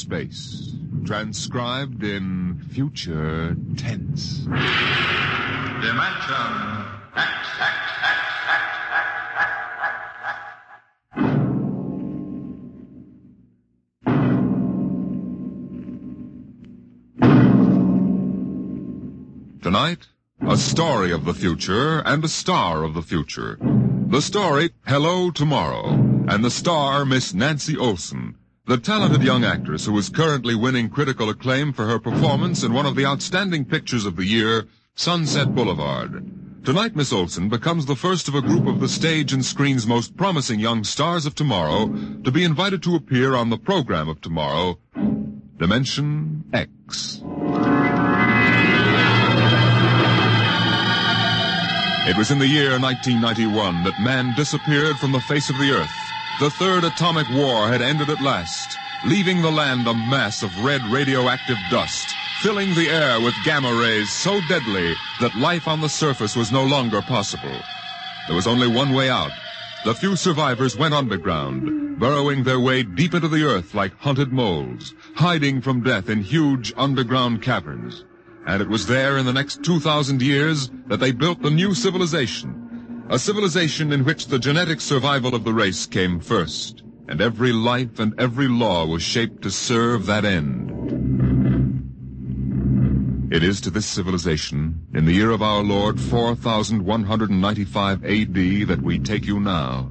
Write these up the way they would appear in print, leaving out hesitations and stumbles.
space, transcribed in future tense. Dimension X. Tonight, a story of the future and a star of the future. The story, Hello Tomorrow, and the star, Miss Nancy Olson, the talented young actress who is currently winning critical acclaim for her performance in one of the outstanding pictures of the year, Sunset Boulevard. Tonight, Miss Olson becomes the first of a group of the stage and screen's most promising young stars of tomorrow to be invited to appear on the program of tomorrow, Dimension X. It was in the year 1991 that man disappeared from the face of the earth. The third atomic war had ended at last, leaving the land a mass of red radioactive dust, filling the air with gamma rays so deadly that life on the surface was no longer possible. There was only one way out. The few survivors went underground, burrowing their way deep into the earth like hunted moles, hiding from death in huge underground caverns. And it was there in the next 2,000 years that they built the new civilization, a civilization in which the genetic survival of the race came first, and every life and every law was shaped to serve that end. It is to this civilization, in the year of our Lord 4195 A.D., that we take you now.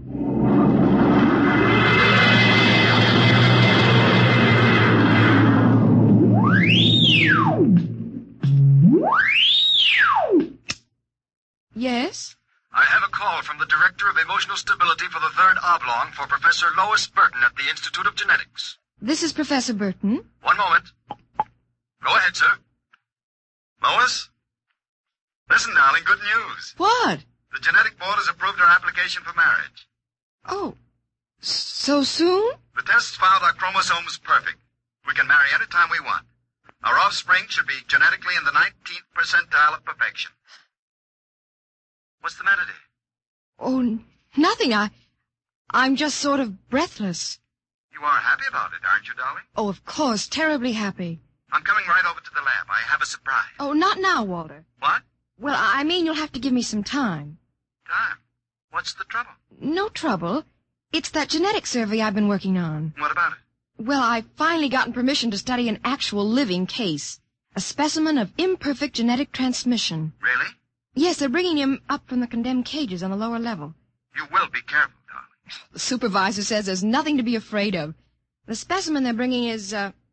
Yes? I have a call from the Director of Emotional Stability for the Third Oblong for Professor Lois Burton at the Institute of Genetics. This is Professor Burton. One moment. Go ahead, sir. Lois? Listen, darling, good news. What? The Genetic Board has approved our application for marriage. Oh, so soon? The tests found our chromosomes perfect. We can marry any time we want. Our offspring should be genetically in the 19th percentile of perfection. What's the matter, dear? Oh, nothing. I'm just sort of breathless. You are happy about it, aren't you, darling? Oh, of course, terribly happy. I'm coming right over to the lab. I have a surprise. Oh, not now, Walter. What? Well, I mean you'll have to give me some time. Time? What's the trouble? No trouble. It's that genetic survey I've been working on. What about it? Well, I've finally gotten permission to study an actual living case. A specimen of imperfect genetic transmission. Really? Yes, they're bringing him up from the condemned cages on the lower level. You will be careful, darling. The supervisor says there's nothing to be afraid of. The specimen they're bringing is,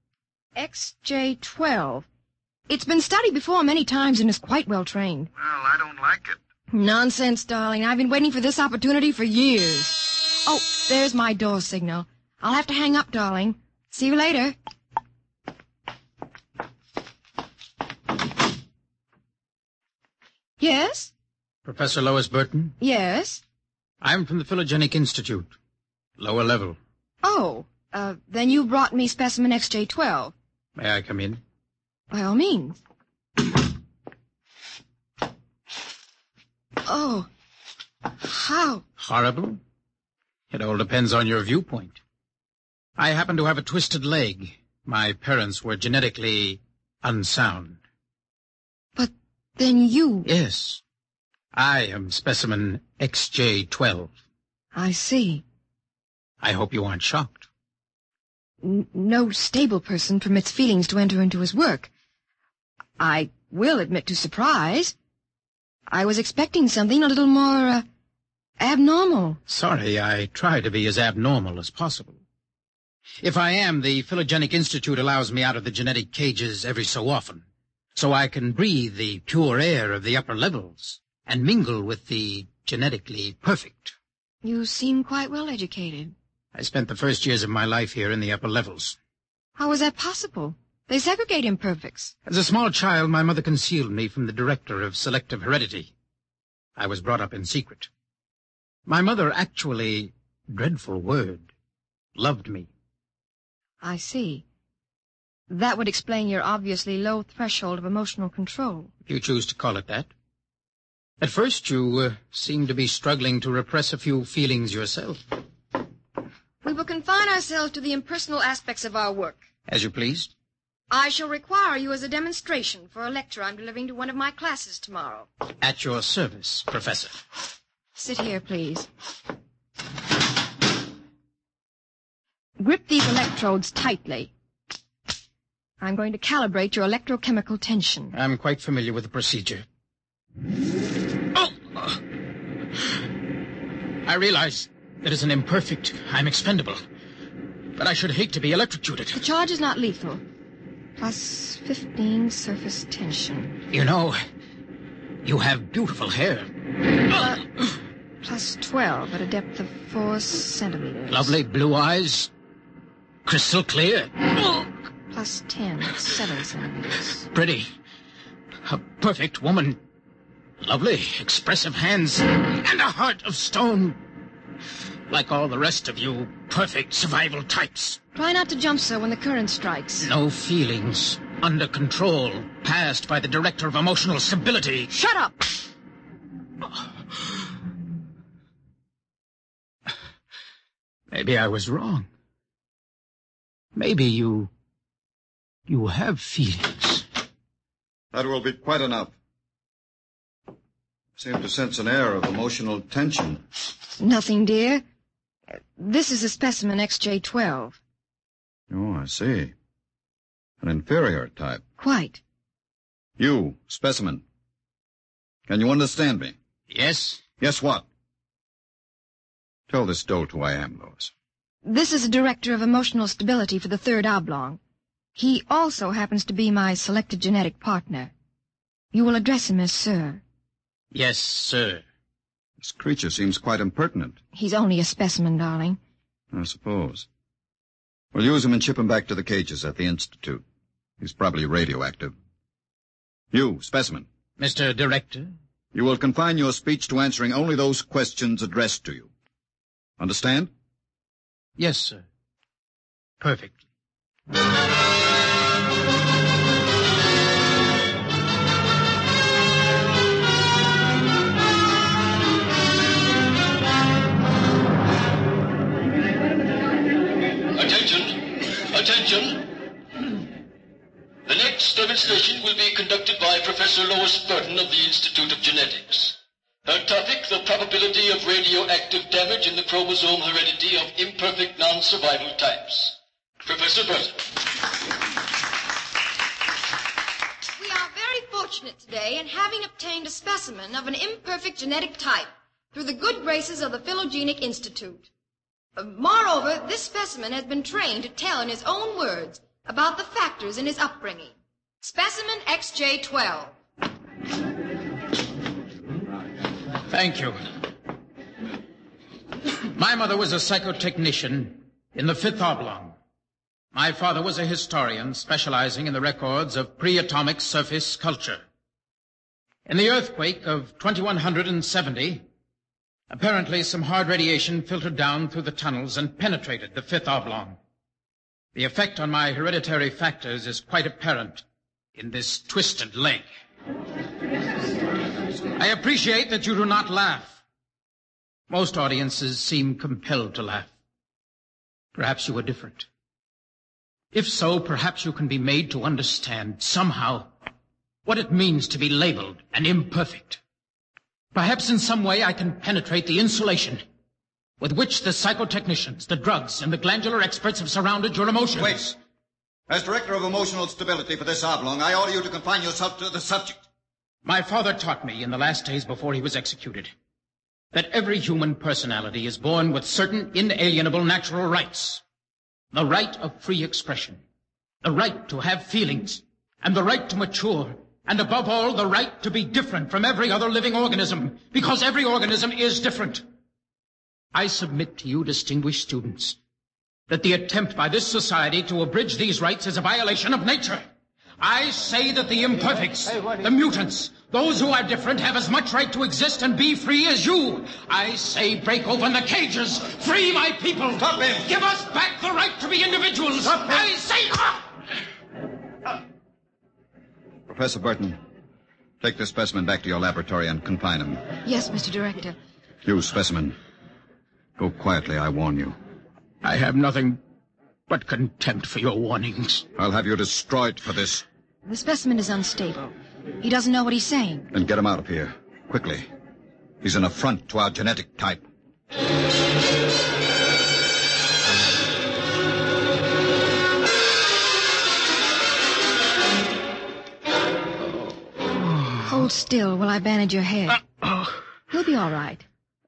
XJ12. It's been studied before many times and is quite well trained. Well, I don't like it. Nonsense, darling. I've been waiting for this opportunity for years. Oh, there's my door signal. I'll have to hang up, darling. See you later. Yes? Professor Lois Burton? Yes? I'm from the Phylogenic Institute. Lower level. Oh, then you brought me specimen XJ12. May I come in? By all means. Oh, how? Horrible? It all depends on your viewpoint. I happen to have a twisted leg. My parents were genetically unsound. But then you... Yes. I am specimen XJ12. I see. I hope you aren't shocked. No stable person permits feelings to enter into his work. I will admit to surprise. I was expecting something a little more, abnormal. Sorry, I try to be as abnormal as possible. If I am, the Phylogenic Institute allows me out of the genetic cages every so often, so I can breathe the pure air of the upper levels and mingle with the genetically perfect. You seem quite well educated. I spent the first years of my life here in the upper levels. How is that possible? They segregate imperfects. As a small child, my mother concealed me from the director of selective heredity. I was brought up in secret. My mother actually, dreadful word, loved me. I see. That would explain your obviously low threshold of emotional control. If you choose to call it that. At first, you seemed to be struggling to repress a few feelings yourself. We will confine ourselves to the impersonal aspects of our work. As you please. I shall require you as a demonstration for a lecture I'm delivering to one of my classes tomorrow. At your service, Professor. Sit here, please. Grip these electrodes tightly. I'm going to calibrate your electrochemical tension. I'm quite familiar with the procedure. Oh! I realize that as an imperfect, I'm expendable. But I should hate to be electrocuted. The charge is not lethal. Plus 15 surface tension. You know, you have beautiful hair. Plus 12 at a depth of 4 centimeters. Lovely blue eyes. Crystal clear. Plus 10 at 7 centimeters. Pretty. A perfect woman. Lovely, expressive hands. And a heart of stone. Like all the rest of you perfect survival types. Try not to jump, sir, when the current strikes. No feelings. Under control. Passed by the Director of Emotional Stability. Shut up! Maybe I was wrong. Maybe you have feelings. That will be quite enough. I seem to sense an air of emotional tension. Nothing, dear. This is a specimen XJ12. Oh, I see. An inferior type. Quite. You, specimen. Can you understand me? Yes? Yes, what? Tell this dolt who I am, Lois. This is a director of emotional stability for the Third Oblong. He also happens to be my selected genetic partner. You will address him as Sir. Yes, sir. This creature seems quite impertinent. He's only a specimen, darling. I suppose. We'll use him and ship him back to the cages at the Institute. He's probably radioactive. You, specimen. Mr. Director? You will confine your speech to answering only those questions addressed to you. Understand? Yes, sir. Perfectly. Attention. The next demonstration will be conducted by Professor Lois Burton of the Institute of Genetics. Her topic, the probability of radioactive damage in the chromosome heredity of imperfect non-survival types. Professor Burton. We are very fortunate today in having obtained a specimen of an imperfect genetic type through the good graces of the Phylogenic Institute. Moreover, this specimen has been trained to tell in his own words about the factors in his upbringing. Specimen XJ12. Thank you. My mother was a psychotechnician in the Fifth Oblong. My father was a historian specializing in the records of pre-atomic surface culture. In the earthquake of 2170, apparently some hard radiation filtered down through the tunnels and penetrated the Fifth Oblong. The effect on my hereditary factors is quite apparent in this twisted leg. I appreciate that you do not laugh. Most audiences seem compelled to laugh. Perhaps you are different. If so, perhaps you can be made to understand somehow what it means to be labeled an imperfect. Perhaps in some way I can penetrate the insulation with which the psychotechnicians, the drugs, and the glandular experts have surrounded your emotions. Wait. As Director of Emotional Stability for this oblong, I order you to confine yourself to the subject. My father taught me in the last days before he was executed that every human personality is born with certain inalienable natural rights. The right of free expression, the right to have feelings, and the right to mature, and above all, the right to be different from every other living organism, because every organism is different. I submit to you, distinguished students, that the attempt by this society to abridge these rights is a violation of nature. I say that the imperfects, the mutants, those who are different have as much right to exist and be free as you. I say break open the cages, free my people. Stop him. Give us back the right to be individuals. Stop him. I say... Professor Burton, take this specimen back to your laboratory and confine him. Yes, Mr. Director. You, specimen, go quietly, I warn you. I have nothing but contempt for your warnings. I'll have you destroyed for this. The specimen is unstable. He doesn't know what he's saying. Then get him out of here. Quickly. He's an affront to our genetic type. Hold still while I bandage your head. He'll be all right.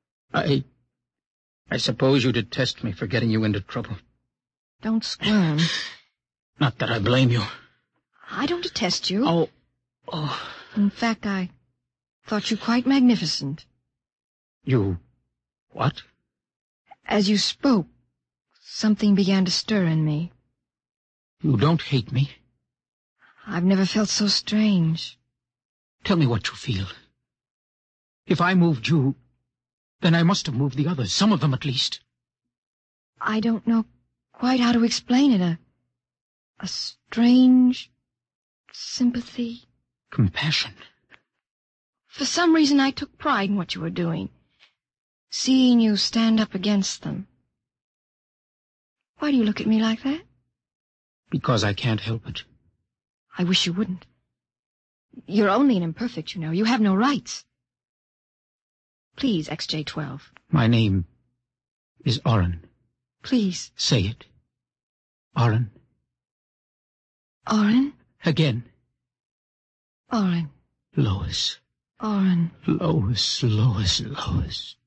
I suppose you detest me for getting you into trouble. Don't squirm. Not that I blame you. I don't detest you. Oh. In fact, I thought you quite magnificent. You... what? As you spoke, something began to stir in me. You don't hate me? I've never felt so strange. Tell me what you feel. If I moved you, then I must have moved the others, some of them at least. I don't know quite how to explain it. A strange sympathy. Compassion. For some reason, I took pride in what you were doing. Seeing you stand up against them. Why do you look at me like that? Because I can't help it. I wish you wouldn't. You're only an imperfect, you know. You have no rights. Please, XJ-12. My name is Oren. Please. Say it. Oren. Oren? Again. Oren. Lois. Oren. Lois, Lois, Lois.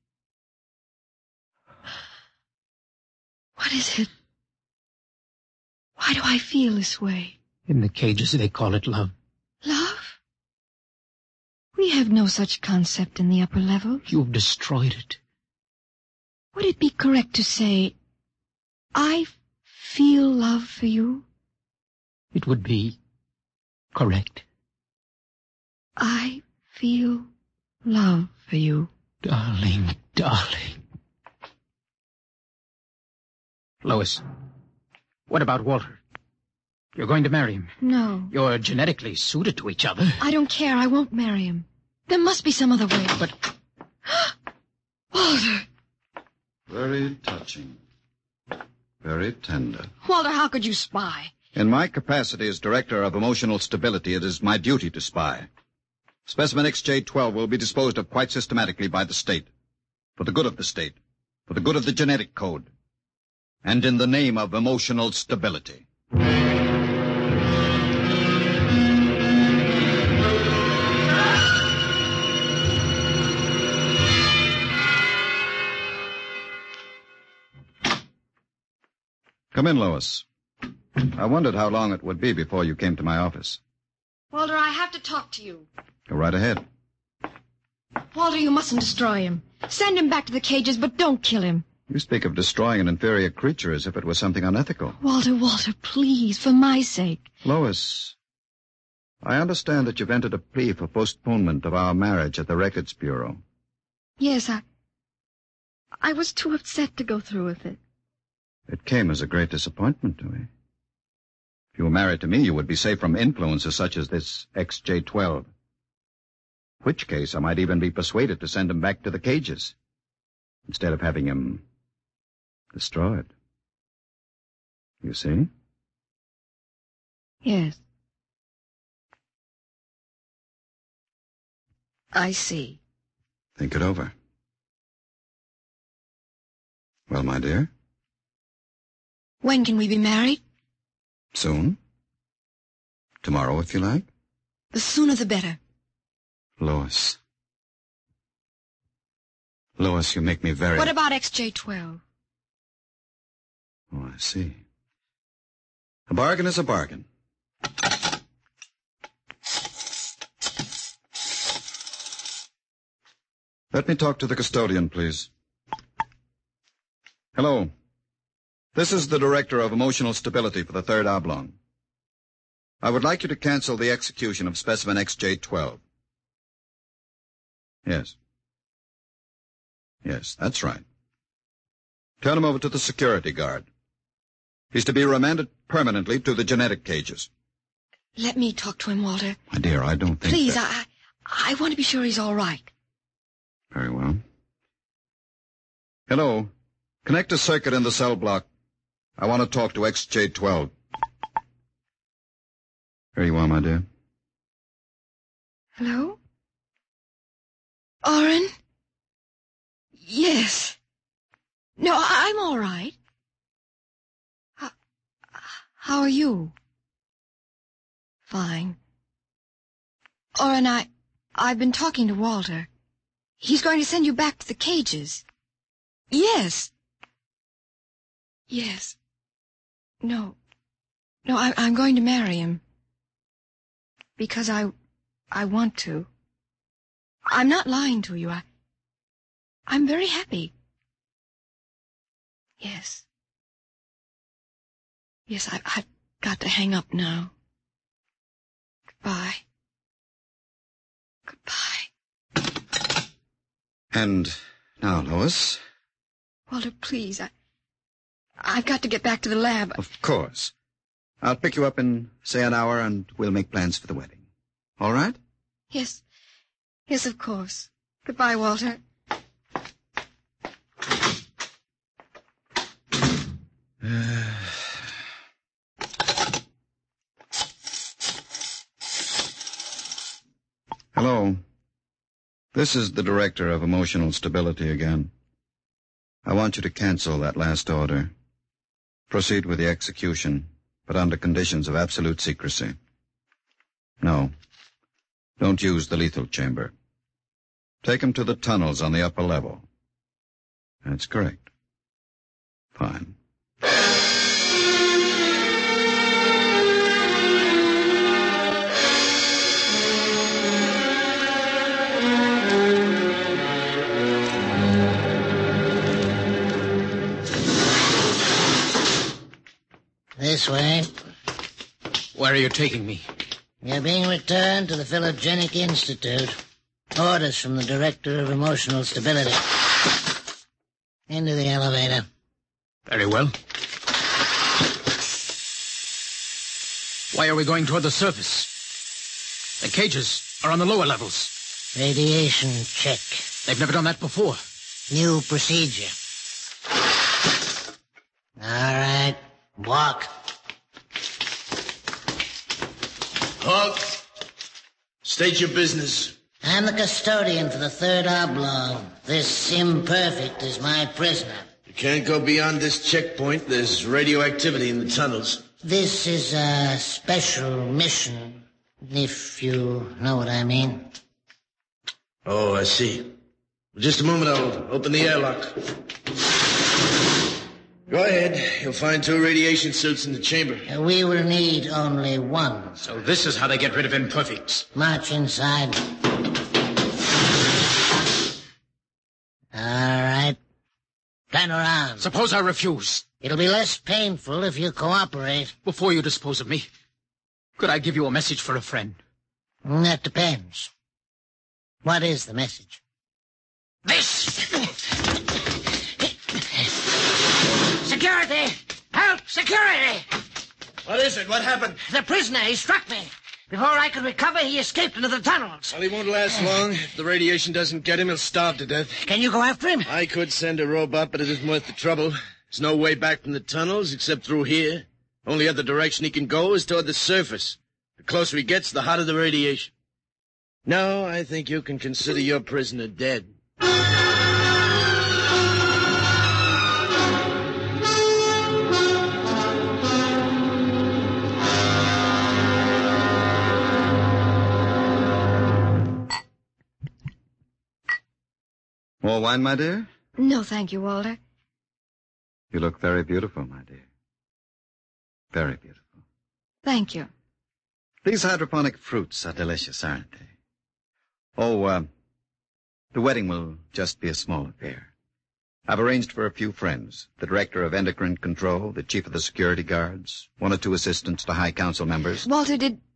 What is it? Why do I feel this way? In the cages they call it love. Love? We have no such concept in the upper levels. You've destroyed it. Would it be correct to say, I feel love for you? It would be correct. I feel love for you. Darling, darling. Lois, what about Walter? You're going to marry him. No. You're genetically suited to each other. I don't care. I won't marry him. There must be some other way. But... Walter! Very touching. Very tender. Walter, how could you spy? In my capacity as Director of Emotional Stability, it is my duty to spy. Specimen XJ-12 will be disposed of quite systematically by the state. For the good of the state. For the good of the genetic code. And in the name of emotional stability. Come in, Lois. I wondered how long it would be before you came to my office. Walter, I have to talk to you. Go right ahead. Walter, you mustn't destroy him. Send him back to the cages, but don't kill him. You speak of destroying an inferior creature as if it was something unethical. Walter, please, for my sake. Lois, I understand that you've entered a plea for postponement of our marriage at the Records Bureau. Yes, I was too upset to go through with it. It came as a great disappointment to me. If you were married to me, you would be safe from influences such as this XJ-12. In which case, I might even be persuaded to send him back to the cages, instead of having him destroyed. You see? Yes. I see. Think it over. Well, my dear? When can we be married? Soon. Tomorrow, if you like. The sooner the better. Lois. Lois, you make me very... What about XJ-12? Oh, I see. A bargain is a bargain. Let me talk to the custodian, please. Hello. This is the Director of Emotional Stability for the Third Oblong. I would like you to cancel the execution of specimen XJ-12. Yes. Yes, that's right. Turn him over to the security guard. He's to be remanded permanently to the genetic cages. Let me talk to him, Walter. My dear, I don't think Please, that... I want to be sure he's all right. Very well. Hello. Connect a circuit in the cell block. I want to talk to XJ12. Here you are, my dear. Hello? Oren? Yes. No, I'm all right. How are you? Fine. Oren, I've been talking to Walter. He's going to send you back to the cages. Yes. Yes. No, I'm going to marry him. Because I want to. I'm not lying to you. I'm very happy. Yes. Yes, I've got to hang up now. Goodbye. Goodbye. And now, Lois? Walter, please, I've got to get back to the lab. Of course. I'll pick you up in, say, an hour, and we'll make plans for the wedding. All right? Yes. Yes, of course. Goodbye, Walter. Hello. This is the Director of Emotional Stability again. I want you to cancel that last order. Proceed with the execution, but under conditions of absolute secrecy. No. Don't use the lethal chamber. Take him to the tunnels on the upper level. That's correct. Fine. This way. Where are you taking me? You're being returned to the Philogenic Institute. Orders from the Director of Emotional Stability. Into the elevator. Very well. Why are we going toward the surface? The cages are on the lower levels. Radiation check. They've never done that before. New procedure. All right. Walk. Hawk, state your business. I'm the custodian for the third oblong. This imperfect is my prisoner. You can't go beyond this checkpoint. There's radioactivity in the tunnels. This is a special mission, if you know what I mean. Oh, I see. Well, just a moment, I'll open the airlock. Go ahead. You'll find 2 radiation suits in the chamber. We will need only one. So this is how they get rid of imperfects. March inside. All right. Turn around. Suppose I refuse. It'll be less painful if you cooperate. Before you dispose of me, could I give you a message for a friend? That depends. What is the message? This! Security! Help! Security! What is it? What happened? The prisoner, he struck me. Before I could recover, he escaped into the tunnels. Well, he won't last long. If the radiation doesn't get him, he'll starve to death. Can you go after him? I could send a robot, but it isn't worth the trouble. There's no way back from the tunnels except through here. Only other direction he can go is toward the surface. The closer he gets, the hotter the radiation. No, I think you can consider your prisoner dead. More wine, my dear? No, thank you, Walter. You look very beautiful, my dear. Very beautiful. Thank you. These hydroponic fruits are delicious, aren't they? Oh, the wedding will just be a small affair. I've arranged for a few friends, the director of endocrine control, the chief of the security guards, 1 or 2 assistants to high council members. Walter,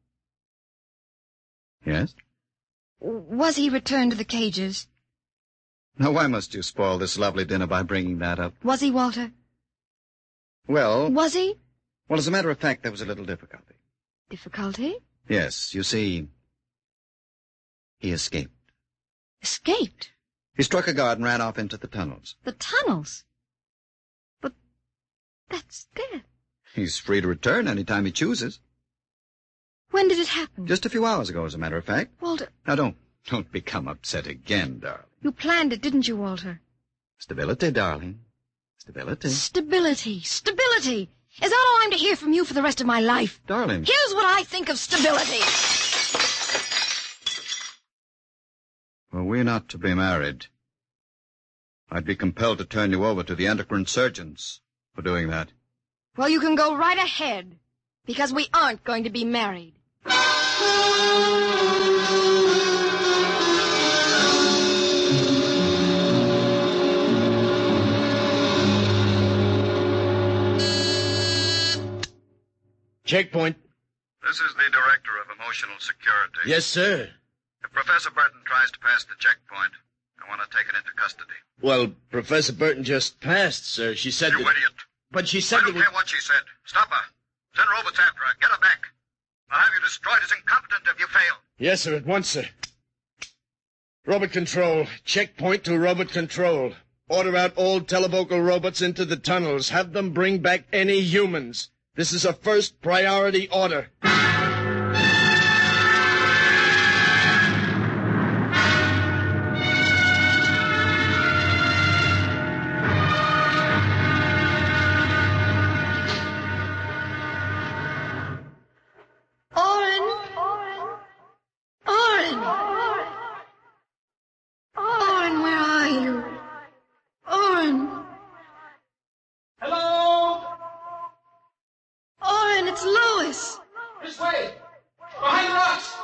Yes? was he returned to the cages? Now, why must you spoil this lovely dinner by bringing that up? Was he, Walter? Well, Was he? well, as a matter of fact, there was a little difficulty. Difficulty? Yes, you see, he escaped. Escaped? He struck a guard and ran off into the tunnels. The tunnels? But That's death. He's free to return any time he chooses. When did it happen? Just a few hours ago, as a matter of fact. Walter. Now, don't become upset again, darling. You planned it, didn't you, Walter? Stability, darling. Stability. Stability. Stability. Is that all I'm to hear from you for the rest of my life? Darling. Here's what I think of stability. Were we not to be married, I'd be compelled to turn you over to the endocrine surgeons for doing that. Well, you can go right ahead, because we aren't going to be married. Checkpoint. This is the Director of Emotional Security. Yes, sir. If Professor Burton tries to pass the checkpoint, I want to take it into custody. Well, Professor Burton just passed, sir. She said You that... idiot. But she I said don't that... care what she said. Stop her. Send robots after her. Get her back. I'll have you destroyed as incompetent if you fail. Yes, sir, at once, sir. Robot control. Checkpoint to robot control. Order out all televocal robots into the tunnels. Have them bring back any humans. This is a first priority order. Oren, where are you? Oren. Hello? Oren, it's Lois. This way. Behind the rocks.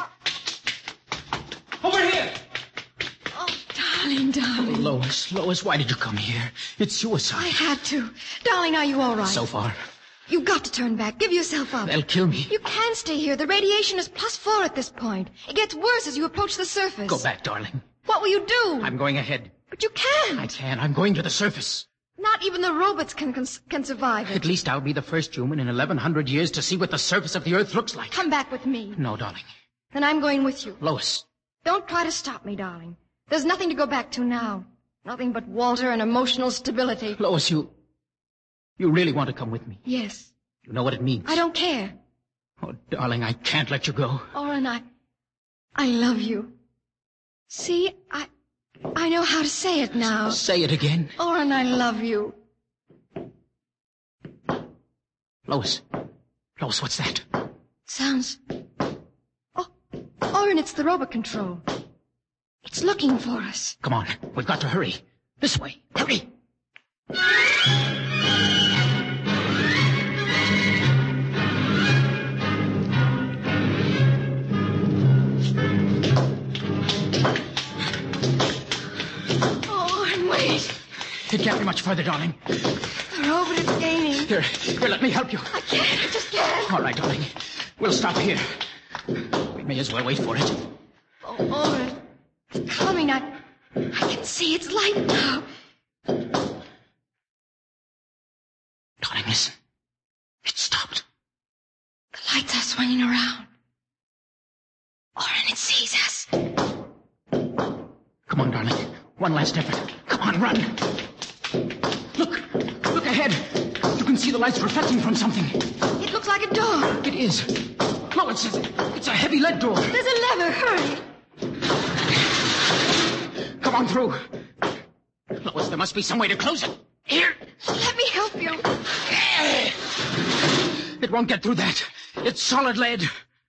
Over here. Oh, darling. Lois, why did you come here? It's suicide. I had to. Darling, are you all right? So far. You've got to turn back. Give yourself up. They'll kill me. You can't stay here. The radiation is +4 at this point. It gets worse as you approach the surface. Go back, darling. What will you do? I'm going ahead. But you can't. I can. I'm going to the surface. Not even the robots can survive it. At least I'll be the first human in 1,100 years to see what the surface of the Earth looks like. Come back with me. No, darling. Then I'm going with you. Lois. Don't try to stop me, darling. There's nothing to go back to now. Nothing but Walter and emotional stability. Lois, you really want to come with me? Yes. You know what it means. I don't care. Oh, darling, I can't let you go. Oren, I love you. See, I know how to say it now. Say it again. Oren, I love you. Lois, what's that? Sounds... Oh, Oren, it's the robot control. It's looking for us. Come on, we've got to hurry. This way, hurry. It can't be much further, darling. The robot is gaining. Here, let me help you. I just can't. All right, darling. We'll stop here. We may as well wait for it. Oh, Oren. It's coming. I can see its light now. Darling, listen. It stopped. The lights are swinging around. Oren, it sees us. Come on, darling. One last effort. Come on, run. Look ahead. You can see the lights reflecting from something. It looks like a door. It is. No, it's a heavy lead door. There's a lever. Hurry. Come on through. Lois, there must be some way to close it. Here. Let me help you. It won't get through that. It's solid lead.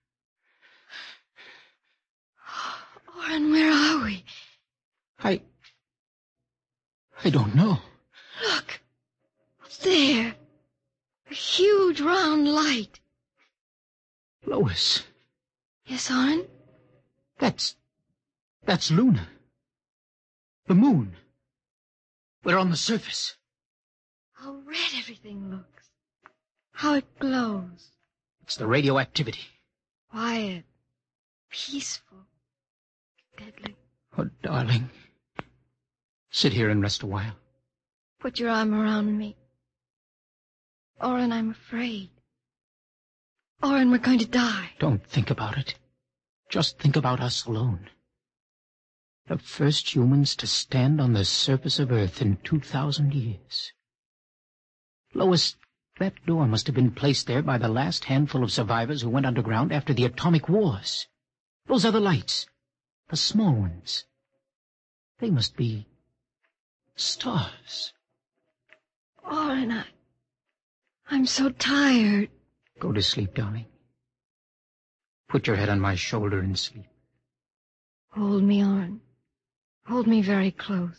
Oren, where are we? I don't know. Look. Up there. A huge round light. Lois. Yes, Oren? That's Luna. The moon. We're on the surface. How red everything looks. How it glows. It's the radioactivity. Quiet. Peaceful. Deadly. Oh, darling. Sit here and rest a while. Put your arm around me. Oren, I'm afraid. Oren, we're going to die. Don't think about it. Just think about us alone. The first humans to stand on the surface of Earth in 2,000 years. Lois, that door must have been placed there by the last handful of survivors who went underground after the atomic wars. Those other lights, the small ones, they must be stars. Orrin, I'm so tired. Go to sleep, darling. Put your head on my shoulder and sleep. Hold me, Orrin. Hold me very close.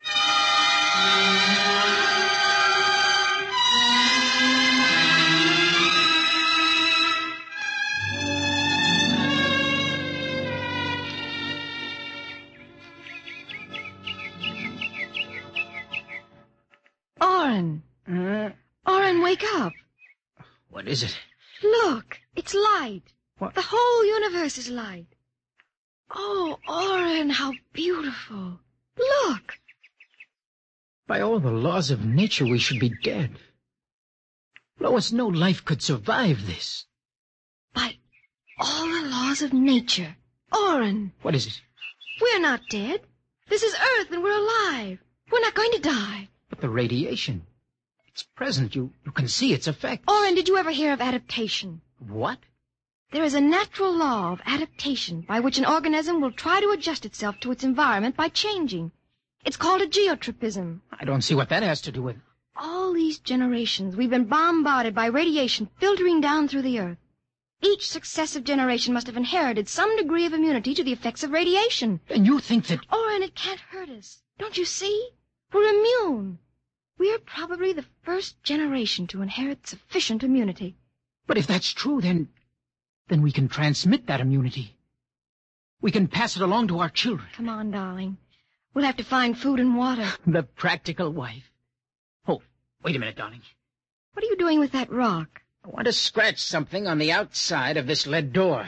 Orrin! Orrin, wake up. What is it? Look, it's light. What? The whole universe is light. Oh, Orrin, how beautiful. Look. By all the laws of nature, we should be dead. Lois, no life could survive this. By all the laws of nature. Orrin. What is it? We're not dead. This is Earth and we're alive. We're not going to die. But the radiation. It's present. You can see its effects. Orrin, did you ever hear of adaptation? What? There is a natural law of adaptation by which an organism will try to adjust itself to its environment by changing. It's called a geotropism. I don't see what that has to do with... All these generations, we've been bombarded by radiation filtering down through the Earth. Each successive generation must have inherited some degree of immunity to the effects of radiation. And you think that... Orrin, it can't hurt us. Don't you see? We're immune. We're probably the first generation to inherit sufficient immunity. But if that's true, then we can transmit that immunity. We can pass it along to our children. Come on, darling. We'll have to find food and water. The practical wife. Oh, wait a minute, darling. What are you doing with that rock? I want to scratch something on the outside of this lead door.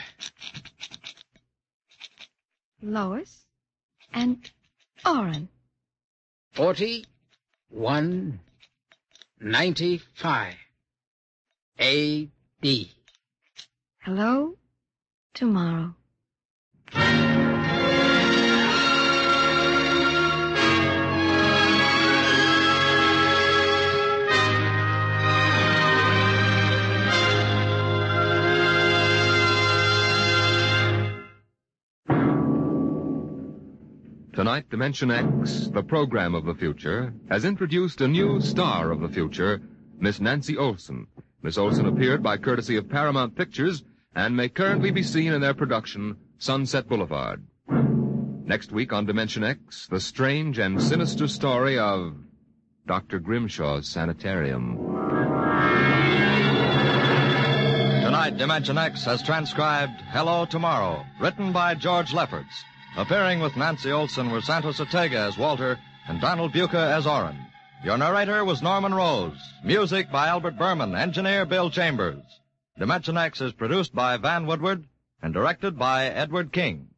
Lois and Orrin. 4195. A.D. Hello, tomorrow. Tonight, Dimension X, the program of the future, has introduced a new star of the future, Miss Nancy Olson. Miss Olson appeared by courtesy of Paramount Pictures and may currently be seen in their production, Sunset Boulevard. Next week on Dimension X, the strange and sinister story of Dr. Grimshaw's Sanitarium. Tonight, Dimension X has transcribed Hello Tomorrow, written by George Lefferts. Appearing with Nancy Olson were Santos Ortega as Walter and Donald Buca as Orrin. Your narrator was Norman Rose. Music by Albert Berman, engineer Bill Chambers. Dimension X is produced by Van Woodward and directed by Edward King.